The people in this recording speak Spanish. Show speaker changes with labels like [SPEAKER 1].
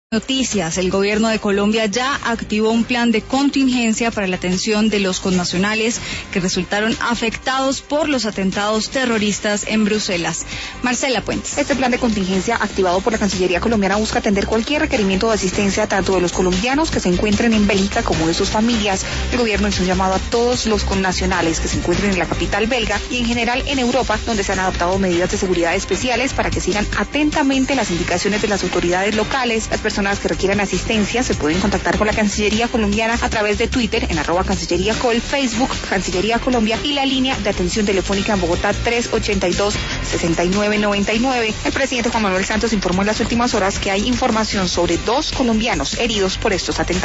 [SPEAKER 1] Noticias, el gobierno de Colombia ya activó un plan de contingencia para la atención de los connacionales que resultaron afectados por los atentados terroristas en Bruselas. Marcela Puentes.
[SPEAKER 2] Este plan de contingencia activado por la Cancillería colombiana busca atender cualquier requerimiento de asistencia tanto de los colombianos que se encuentren en Bélgica como de sus familias. El gobierno hizo un llamado a todos los connacionales que se encuentren en la capital belga y en general en Europa, donde se han adoptado medidas de seguridad especiales para que sigan atentamente las indicaciones de las autoridades locales. Las personas que requieran asistencia se pueden contactar con la Cancillería colombiana a través de Twitter en @CancilleríaCol, Facebook Cancillería Colombia y la línea de atención telefónica en Bogotá 382-6999. El presidente Juan Manuel Santos informó en las últimas horas que hay información sobre 2 colombianos heridos por estos atentados.